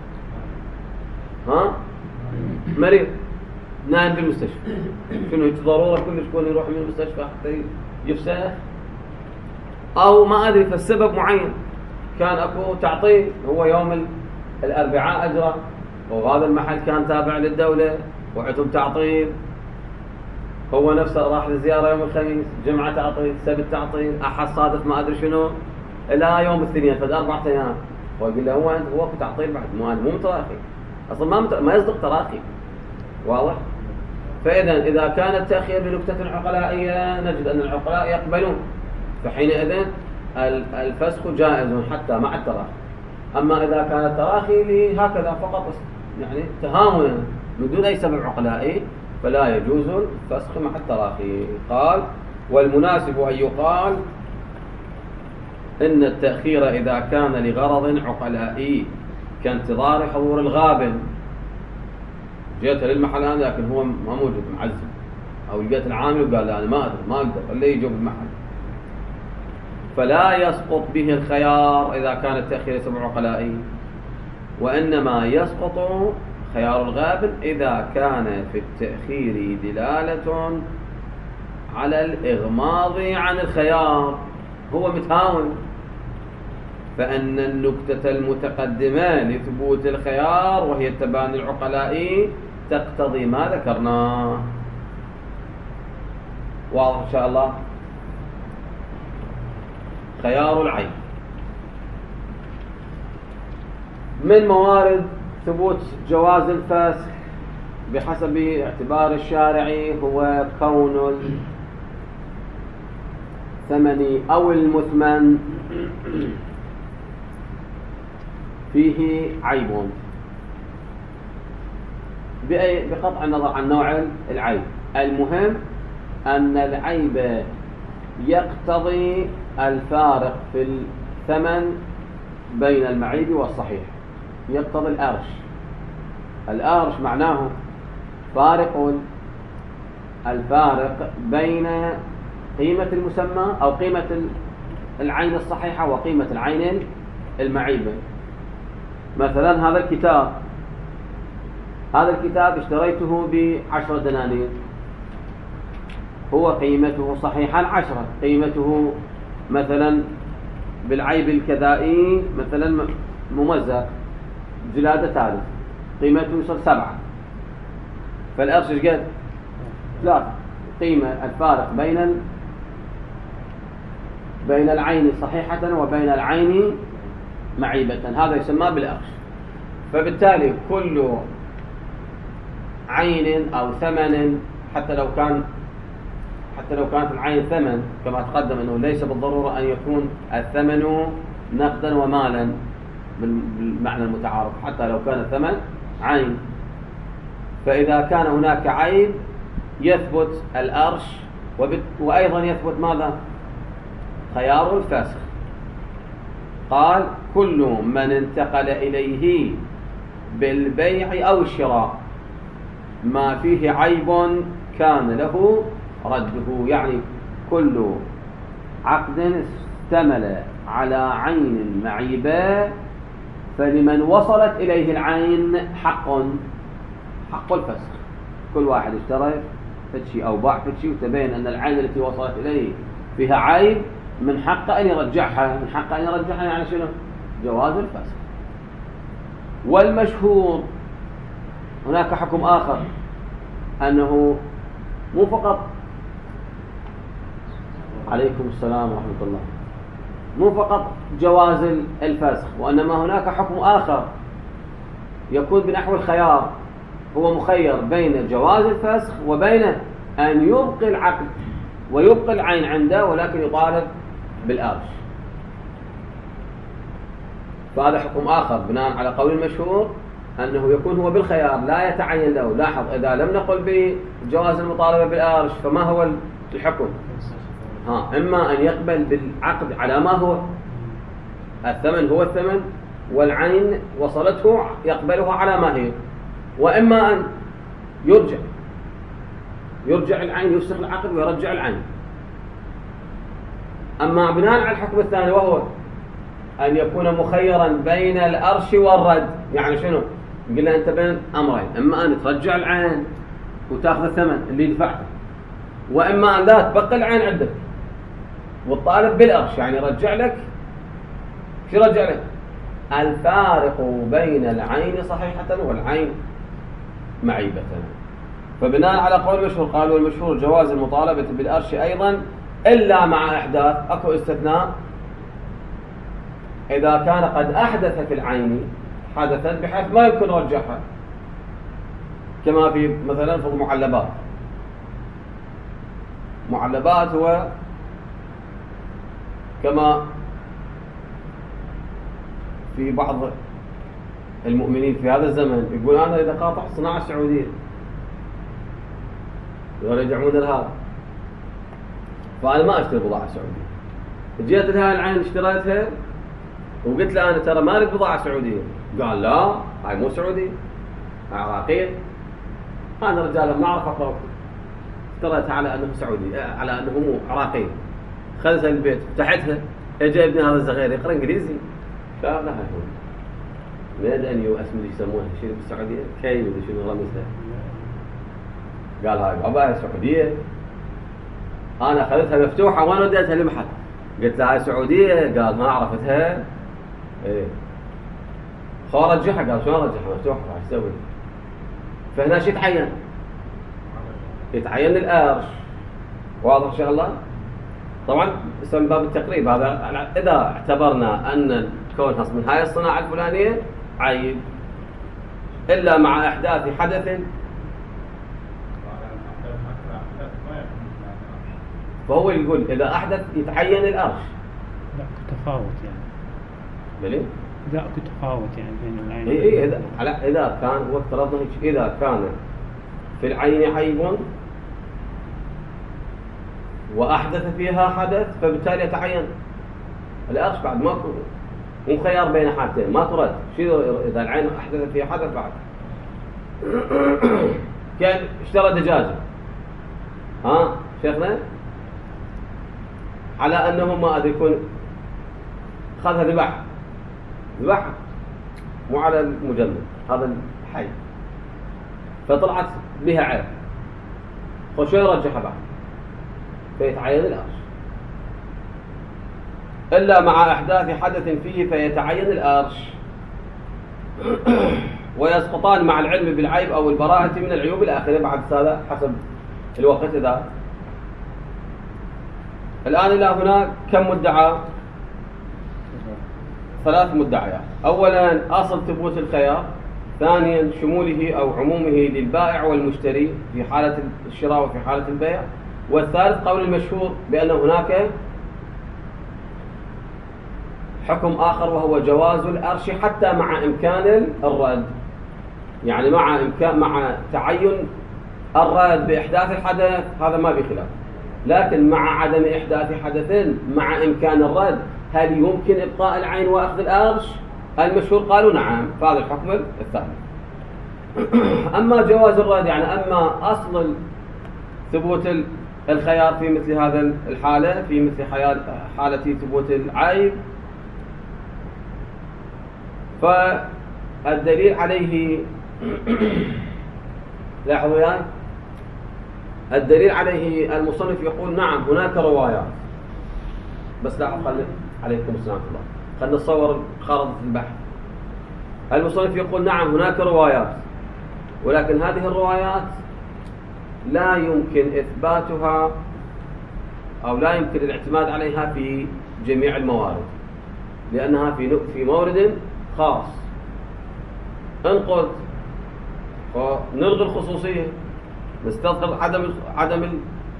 ها مريض نايم في المستشفى، شنو هيك ضرورة كل شكون يروح من المستشفى حتى يفسح؟ أو ما أدري فالسبب معين، كان أكو تعطيل هو يوم الأربعاء أجرى وهذا المحل كان تابع للدولة وعندهم تعطيل، هو نفسه راح للزيارة يوم الخميس، جمعة تعطيل، سبت تعطيل، أحد صادف ما أدري شنو، إلى يوم الاثنين فد أربعة أيام، ويقول له هو هو في تعطيل بعد مو مو متراخي، أصلا ما مت... ما يصدق تراخي، واضح؟ فإذا إذا كان التأخير بنكتة عقلائية نجد أن العقلاء يقبلون، فحينئذ الفسخ جائز حتى مع التراخي. أما إذا كان التراخي هكذا فقط يعني تهاونا من دون أي سبب عقلائي فلا يجوز الفسخ مع التراخي. قال والمناسب أن يقال إن التأخير إذا كان لغرض عقلائي كانتظار حضور الغابن، جيت للمحل أنا لكن هو ما موجود معزم، أو لقيت العامل وقال لا أنا ما أقدر ما أقدر اللي يجوا بالمحل، فلا يسقط به الخيار إذا كان التأخير لسبب عقلائي، وإنما يسقط خيار الغابن إذا كان في التأخير دلالة على الإغماض عن الخيار، هو متهاون، فأن النكتة المتقدمة لثبوت الخيار وهي التباني العقلائي تقتضي ما ذكرناه. واضح إن شاء الله؟ خيار العين من موارد ثبوت جواز الفسخ بحسب اعتبار الشارعي هو كون الثمن أو المثمن فيه عيب، بقطع النظر عن نوع العيب، المهم أن العيب يقتضي الفارق في الثمن بين المعيب والصحيح، يقتضي الأرش. الأرش معناه فارق الفارق بين قيمة المسمى أو قيمة العين الصحيحة وقيمة العين المعيبة. مثلا هذا الكتاب هذا الكتاب اشتريته بعشرة دنانير، هو قيمته صحيحا عشرة، قيمته مثلا بالعيب الكذائي مثلا ممزق جلادة ثالث قيمته يصل سبعة، فالأرش ايش قد؟ لا، قيمة الفارق بين بين العين صحيحة وبين العين معيبة، هذا يسمى بالأرش. فبالتالي كل عين أو ثمن حتى لو كان حتى لو كانت العين ثمن كما تقدم أنه ليس بالضرورة أن يكون الثمن نقدا ومالا بالمعنى المتعارف، حتى لو كان الثمن عين، فإذا كان هناك عيب يثبت الأرش وأيضا يثبت ماذا؟ خيار الفسخ. قال كل من انتقل إليه بالبيع أو الشراء ما فيه عيب كان له رده، يعني كل عقد استمل على عين معيبة فلمن وصلت إليه العين حق حق الفسخ. كل واحد اشترى فتشي أو باع فتشي وتبين أن العين التي وصلت إليه فيها عيب، من حق أن يرجعها، من حق أن يرجعها يعني شنو؟ جواز الفسخ. والمشهور هناك حكم آخر أنه مو فقط عليكم السلام ورحمة الله مو فقط جواز الفسخ، وإنما هناك حكم آخر يكون بنحو الخيار، هو مخير بين جواز الفسخ وبين أن يبقي العقد ويبقي العين عنده ولكن يطالب بالأرش. فهذا حكم آخر بناء على قول المشهور أنه يكون هو بالخيار لا يتعين له. لاحظ إذا لم نقل بجواز المطالبة بالأرش فما هو الحكم؟ ها إما أن يقبل بالعقد على ما هو، الثمن هو الثمن والعين وصلته يقبلها على ما هي، وإما أن يرجع يرجع العين، يفسخ العقد ويرجع العين. أما بناء على الحكم الثاني وهو أن يكون مخيرا بين الأرش والرد. يعني شنو؟ قلنا أنت بين أمرين، إما أن ترجع العين وتأخذ الثمن اللي دفعته، وإما أن لا تبقى العين عندك والطالب بالأرش، يعني رجع لك. شو رجع لك؟ الفارق بين العين صحيحة والعين معيبة. فبناء على قول المشهور قالوا المشهور جواز المطالبة بالأرش أيضا إلا مع إحداث. أكو استثناء إذا كان قد أحدث في العين حدثا بحيث ما يمكن رجعها، كما في مثلا في المعلبات. معلبات هو كما في بعض المؤمنين في هذا الزمن يقول أنا إذا قاطع صناعة سعودية يرجعون الهذا، فأنا ما أشتري بضاعة سعودية. جيت لها العين اشتريتها وقلت له أنا ترى ما أريد بضاعة سعودية، قال لا هاي مو سعودية عراقية. أنا رجال ما أعرف أقرأ، اشتريتها على أنه سعودي، على أنه مو عراقي. خذتها البيت فتحتها، اجى ابني هذا الصغير يقرأ إنجليزي، قال لا هاي هو ميد أن يو اسم اللي يسمونها شيء بالسعودية كيل ولا شنو رمزها. قال هاي بابا سعودية. أنا أخذتها مفتوحة وأنا وديتها لمحل، قلت له هاي سعودية، قال ما عرفتها. إيه خو رجعها، قال شلون رجعها مفتوحة راح تسوي. فهنا شو يتعين؟ يتعين الأرش. واضح إن شاء الله؟ طبعا اسم باب التقريب هذا إذا اعتبرنا أن كونها من هاي الصناعة الفلانية عيب إلا مع إحداث حدث، فهو يقول إذا أحدث يتعين الأرش.
لا تفاوت يعني.
بلي؟
لا تفاوت يعني بين العين.
إيه إيه إذا على إذا كان وافترضنا إذا كان في العين عيب وأحدث فيها حدث فبالتالي يتعين الأرش. بعد ما مو خيار بين حالتين، ما ترد. شو إذا العين أحدث فيها حدث بعد؟ كان اشترى دجاجة، ها شيخنا، على أنه ما أدري يكون خذها ذبح ذبحها مو على المجمد هذا الحي، فطلعت بها عيب، خشوا يرجعها بعد فيتعين الأرش. إلا مع إحداث حدث فيه فيتعين الأرش. ويسقطان مع العلم بالعيب أو البراءة من العيوب الآخرة بعد هذا حسب الوقت. ذا الآن إلى هنا كم مدعى؟ ثلاث مدعيات. أولا أصل ثبوت الخيار، ثانيا شموله أو عمومه للبائع والمشتري في حالة الشراء وفي حالة البيع، والثالث قول المشهور بأن هناك حكم آخر وهو جواز الأرش حتى مع إمكان الرد، يعني مع إمكان مع تعين الرد بإحداث الحدث هذا ما بخلاف، لكن مع عدم إحداث حدث مع إمكان الرد هل يمكن إبقاء العين وأخذ الأرش؟ المشهور قالوا نعم، فهذا الحكم الثاني. أما جواز الرد يعني أما أصل ثبوت الخيار في مثل هذا الحالة، في مثل حالة ثبوت العيب، فالدليل عليه لاحظوا يعني الدليل عليه المصنف يقول نعم هناك روايات، بس لاحظوا خلي عليكم السلام الله خلينا نصور خارطة البحث. المصنف يقول نعم هناك روايات، ولكن هذه الروايات لا يمكن إثباتها أو لا يمكن الاعتماد عليها في جميع الموارد، لأنها في في مورد خاص. إن قلت نلغي الخصوصية، نستذكر عدم عدم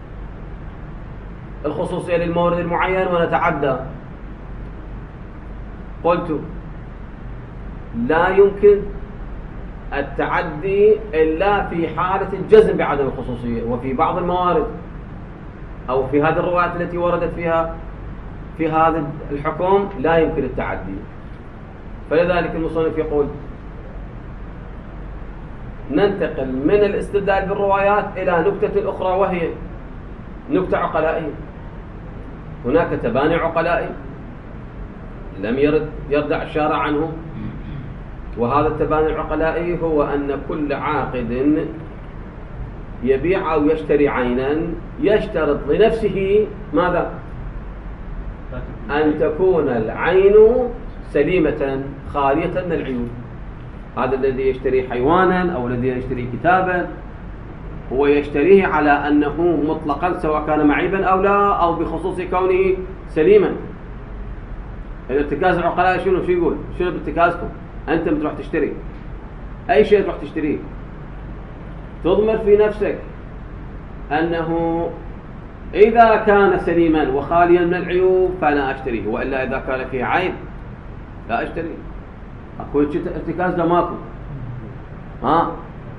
الخصوصية للمورد المعين ونتعدى، قلت لا يمكن التعدي إلا في حالة الجزم بعدم الخصوصية، وفي بعض الموارد أو في هذه الروايات التي وردت فيها في هذا الحكم لا يمكن التعدي. فلذلك المصنف يقول ننتقل من الاستدلال بالروايات إلى نكتة أخرى، وهي نكتة عقلائية. هناك تباني عقلائي لم يرد يردع الشارع عنه. وهذا التباني العقلائي هو أن كل عاقد يبيع أو يشتري عينا يشترط لنفسه ماذا؟ أن تكون العين سليمة خالية من العيوب. هذا الذي يشتري حيوانا أو الذي يشتري كتابا هو يشتريه على أنه مطلقا سواء كان معيبا أو لا، أو بخصوص كونه سليما. الارتكاز العقلاء شنو شو يقول؟ شنو بارتكازكم؟ أنت بتروح تشتري أي شيء تروح تشتريه تضمر في نفسك أنه إذا كان سليما وخاليا من العيوب فأنا أشتريه، وإلا إذا كان فيه عيب لا أشتريه. أقول ارتكاز ده ماكو. ها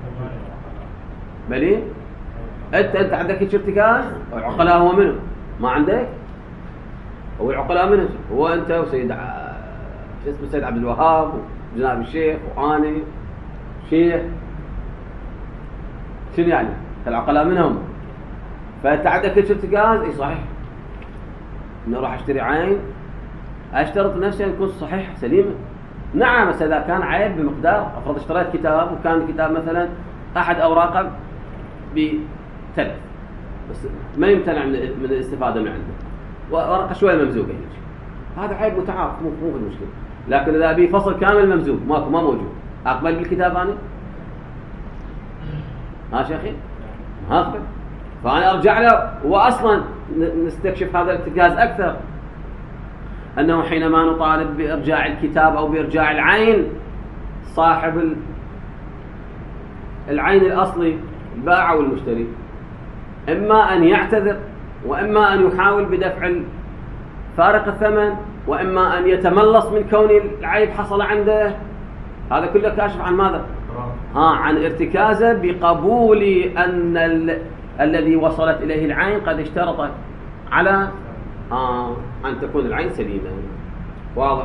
بلي أنت أنت عندك ارتكاز؟ العقلاء هو منه ما عندك؟ هو العقلاء منه هو أنت وسيد ع... شو اسمه سيد عبد الوهاب وجناب الشيخ وأنا شيخ شنو يعني؟ العقلاء منهم. فأنت عندك ارتكاز؟ إي صحيح. إنه راح أشتري عين أشترط نفسي أن يكون صحيح سليمة. نعم بس إذا كان عيب بمقدار، أفرض اشتريت كتاب وكان الكتاب مثلا أحد أوراقه بتلف بس ما يمتنع من من الاستفادة من عنده، ورقة شوية ممزوقة هيك، هذا عيب متعارف مو مو في المشكلة. لكن إذا أبي فصل كامل ممزوق ماكو ما موجود، أقبل بالكتاب أنا؟ ها شيخي؟ ما أقبل. فأنا أرجع له. وأصلا نستكشف هذا الارتكاز أكثر، أنه حينما نطالب بإرجاع الكتاب أو بإرجاع العين، صاحب العين الأصلي البائع والمشتري إما أن يعتذر، وإما أن يحاول بدفع فارق الثمن، وإما أن يتملص من كون العيب حصل عنده. هذا كله كاشف عن ماذا؟ ها عن ارتكازه بقبول أن ال... الذي وصلت إليه العين قد اشترط على آه أن تكون العين سليمة. واضح؟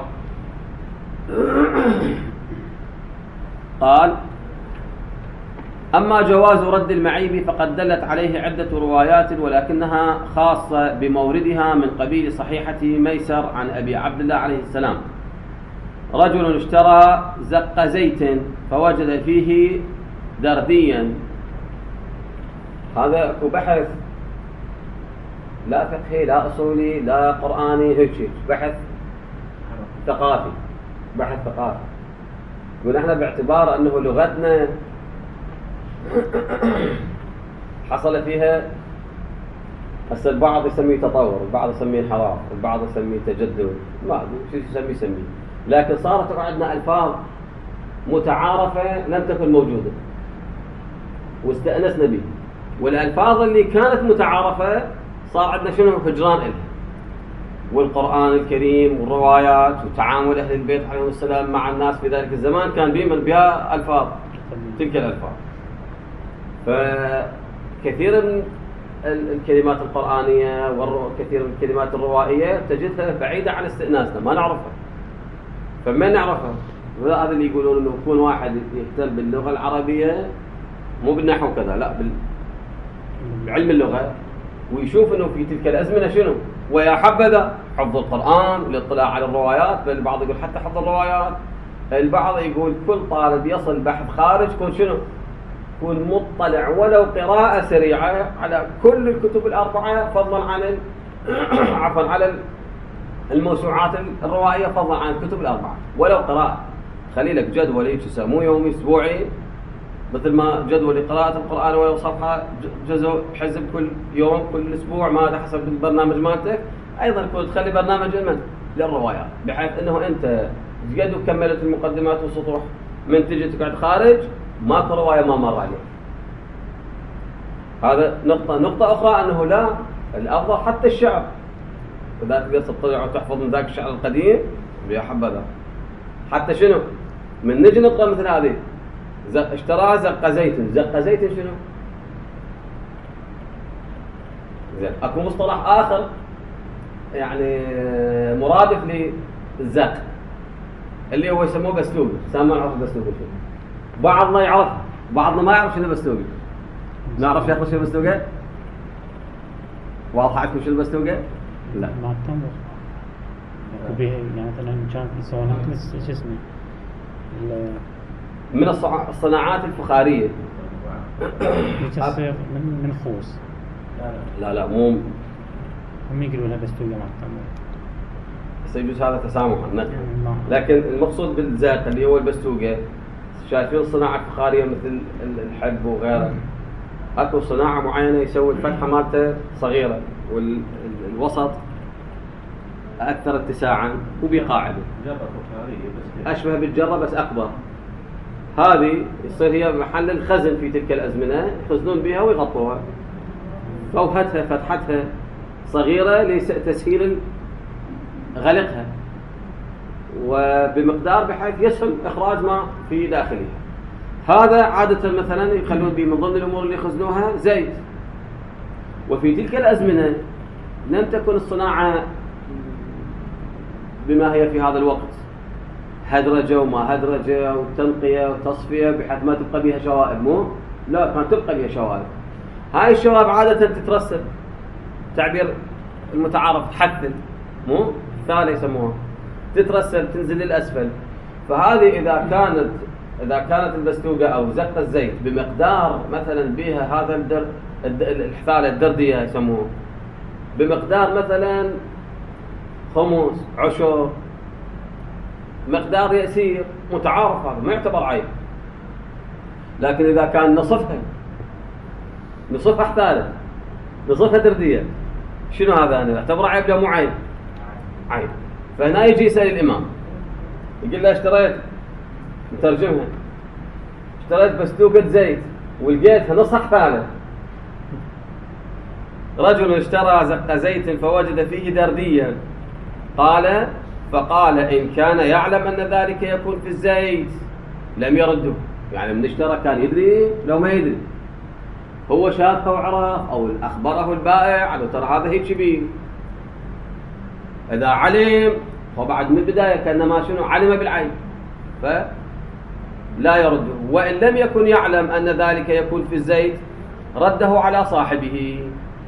قال: أما جواز رد المعيب فقد دلت عليه عدة روايات، ولكنها خاصة بموردها من قبيل صحيحة ميسر عن أبي عبد الله عليه السلام: رجل اشترى زق زيت فوجد فيه درديا. هذا بحث لا فقهي لا أصولي لا قرآني، هيك شيء بحث ثقافي، بحث ثقافي. يقول احنا باعتبار أنه لغتنا حصل فيها هسه البعض يسميه تطور، البعض يسميه انحراف، البعض يسميه تجدد، ما ادري شو يسميه يسميه، لكن صارت عندنا ألفاظ متعارفة لم تكن موجودة واستأنسنا به، والألفاظ اللي كانت متعارفة صار عندنا شنو هجران إلها. والقرآن الكريم والروايات وتعامل أهل البيت عليهم السلام مع الناس في ذلك الزمان كان بيمن بها ألفاظ تلك الألفاظ. فكثير من الكلمات القرآنية وكثير من الكلمات الروائية تجدها بعيدة عن استئناسنا ما نعرفها. فما نعرفها هذا اللي يقولون إنه يكون واحد يهتم باللغة العربية مو بالنحو كذا، لا بعلم اللغة، ويشوف إنه في تلك الأزمنة شنو ويا حبذا حفظ القرآن والاطلاع على الروايات. بل البعض يقول حتى حفظ الروايات، البعض يقول كل طالب يصل بحث خارج يكون شنو يكون مطلع ولو قراءة سريعة على كل الكتب الأربعة فضلا عن عفوا على الموسوعات الروائية فضلا عن الكتب الأربعة، ولو قراءة. خلي لك جدول يسموه يومي أسبوعي، مثل ما جدول قراءة القرآن ولو صفحة جزء حزب كل يوم كل أسبوع ماذا حسب البرنامج مالتك. أيضا كنت تخلي برنامج المن للروايات، بحيث أنه أنت قد كملت المقدمات والسطوح من تجي تقعد خارج ماكو رواية ما مر عليك. هذا نقطة. نقطة أخرى أنه لا الأفضل حتى الشعر، إذا تقدر تطلع وتحفظ من ذاك الشعر القديم يا حبذا. حتى شنو من نجي نقرأ مثل هذه زق اشترى زق زيت، زق زيت شنو؟ زين اكو مصطلح اخر يعني مرادف للزق اللي هو يسموه بسلوقي. سامع نعرف بسلوقي شنو؟ بعضنا يعرف بعضنا ما يعرف شنو بسلوقي. نعرف يا اخي شنو بسلوقي؟ واضح عندكم شنو بسلوقي؟ لا
مع التمر. به يعني مثلا كان يسوون مثل شو اسمه
من الصع- الصناعات الفخارية.
يتصير من من خوص.
لا لا مو
هم يقولوا لها بستوقة مع التمر.
سيجوز هذا تسامحا نقل.
نعم.
لكن المقصود بالزاق اللي هو البستوقة، شايفين الصناعة الفخارية مثل الحلب وغيره، اكو صناعة معينة يسوي الفتحة مالته صغيرة والوسط أكثر اتساعا وبقاعدة
جرة فخارية بس
أشبه بالجرة بس أكبر. هذه يصير هي محل الخزن في تلك الأزمنة، يخزنون بها ويغطوها. فوهتها فتحتها صغيرة لتسهيل غلقها وبمقدار بحيث يسهل إخراج ما في داخلها. هذا عادة مثلا يخلون به من ضمن الأمور اللي يخزنوها زيت. وفي تلك الأزمنة لم تكن الصناعة بما هي في هذا الوقت، هدرجة وما هدرجة وتنقية وتصفية بحيث ما تبقى بها شوائب، مو لا كانت تبقى بها شوائب. هاي الشوائب عادة تترسب، تعبير المتعارف تحثل، مو ثالث يسموها، تترسل تنزل للأسفل. فهذه إذا كانت إذا كانت البستوقة أو زق الزيت بمقدار مثلا بها هذا الدر الحثالة الدردية يسموه، بمقدار مثلا خمس عشر، مقدار يسير متعارف، هذا ما يعتبر عيب. لكن إذا كان نصفها نصفها حثالة نصفها دردية، شنو هذا؟ أنا أعتبره عيب لا مو عيب؟ عيب. فهنا يجي يسأل الإمام يقول له اشتريت، نترجمها، اشتريت بستوقة زيت ولقيتها نص حثالة. رجل اشترى زق زيت فوجد فيه درديا، قال فقال إن كان يعلم أن ذلك يكون في الزيت لم يرده. يعني من اشترى كان يدري لو ما يدري، هو شافه وعرف أو أخبره البائع على ترى هذا هيك بيه. إذا علم وبعد من البداية كأنما شنو علم بالعين فلا يرده. وإن لم يكن يعلم أن ذلك يكون في الزيت رده على صاحبه.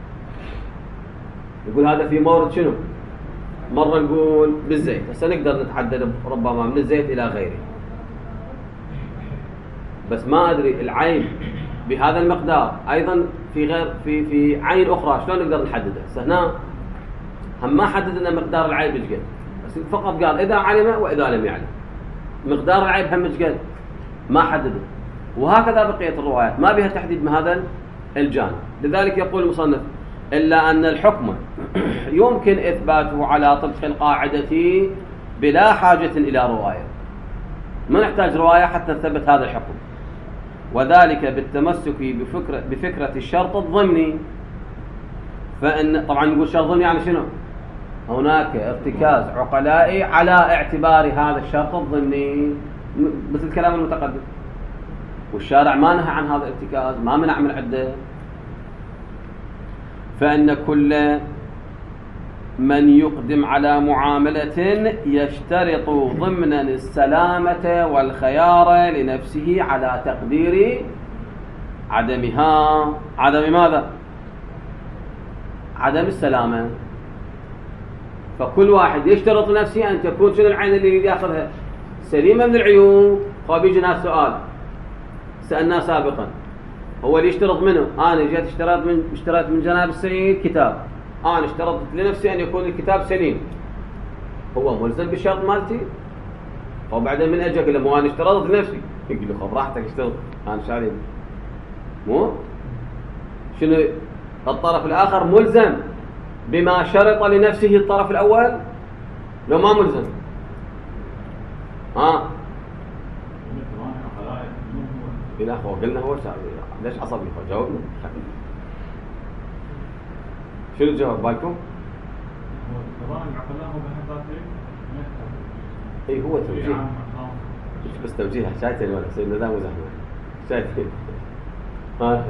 يقول هذا في مورد شنو؟ مرة نقول بالزيت، بس نقدر نتحدد ربما من الزيت إلى غيره، بس ما أدري العين بهذا المقدار أيضا في غير في في عين أخرى شلون نقدر نحددها؟ هنا هم ما حددنا مقدار العيب ايش قد، بس فقط قال إذا علم وإذا لم يعلم. مقدار العيب هم ايش قد ما حدده. وهكذا بقية الروايات ما بها تحديد من هذا الجانب. لذلك يقول المصنف إلا أن الحكم يمكن إثباته على طبق القاعدة بلا حاجة إلى رواية. ما نحتاج رواية حتى نثبت هذا الحكم، وذلك بالتمسك بفكرة, بفكرة الشرط الضمني. فإن طبعا نقول شرط ضمني يعني شنو؟ هناك ارتكاز عقلائي على اعتبار هذا الشرط الضمني مثل الكلام المتقدم، والشارع ما نهى عن هذا الارتكاز، ما منع من عدة. فإن كل من يقدم على معاملة يشترط ضمنا السلامة والخيار لنفسه على تقدير عدمها. عدم ماذا؟ عدم السلامة. فكل واحد يشترط لنفسه أن تكون شنو العين اللي يأخذها سليمة من العيوب. فبيجينا سؤال سألناه سابقا، هو اللي يشترط منه أنا جيت اشتريت من اشتريت من جناب السيد كتاب، أنا اشترطت لنفسي أن يكون الكتاب سليم، هو ملزم بالشرط مالتي؟ وبعدين من أجل لما أنا اشترطت لنفسي يقول له خب راحتك اشترط أنا شاري، مو شنو الطرف الآخر ملزم بما شرط لنفسه الطرف الأول لو ما ملزم؟ ها لا هو قلنا هو شاري، ليش عصبي؟ فجاوبنا شنو الجواب بالكم؟ اي هو توجيه بس توجيه شايف ولا سيدنا ذا مزحمه شايف ها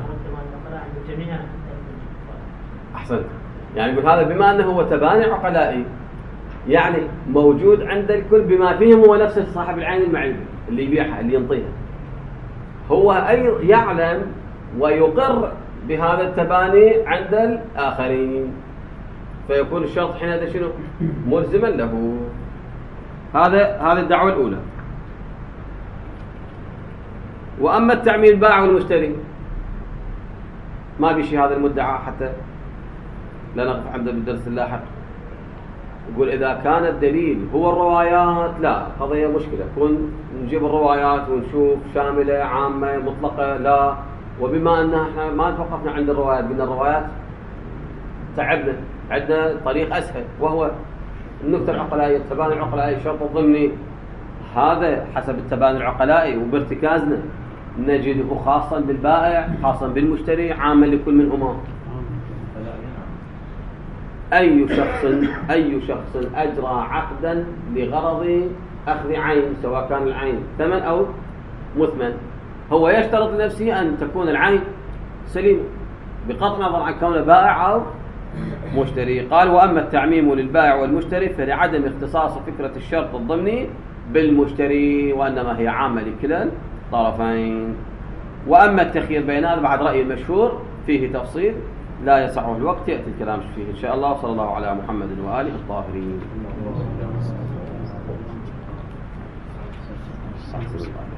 احسنت. يعني يقول هذا بما انه هو تباني عقلائي يعني موجود عند الكل بما فيهم هو نفسه صاحب العين المعيبه اللي يبيعها اللي ينطيها، هو اي يعلم ويقر بهذا التباني عند الآخرين. فيكون الشرط حينئذ شنو؟ ملزما له. هذا هذه الدعوة الأولى. وأما التعميم البائع والمشتري ما بيشي هذا المدعى حتى لا نقف عنده بالدرس اللاحق. يقول إذا كان الدليل هو الروايات لا قضية مشكلة، كون نجيب الروايات ونشوف شاملة عامة مطلقة لا، وبما أن احنا ما توقفنا عند الروايات، قلنا الروايات تعبنا، عندنا طريق أسهل وهو النكتة العقلائية، التباين العقلائي، الشرط الضمني. هذا حسب التباين العقلائي وبارتكازنا نجده خاصا بالبائع خاصا بالمشتري عاما لكل منهما. أي شخص أي شخص أجرى عقدا لغرض أخذ عين، سواء كان العين ثمن أو مثمن، هو يشترط لنفسه أن تكون العين سليمة بقطع نظر عن كونه بائع أو مشتري. قال وأما التعميم للبائع والمشتري فلعدم اختصاص فكرة الشرط الضمني بالمشتري، وإنما هي عامة لكلا الطرفين. وأما التخيير بين هذا بعد رأي المشهور فيه تفصيل لا يسعه الوقت، يأتي الكلام فيه إن شاء الله. صلى الله على محمد وآله الطاهرين.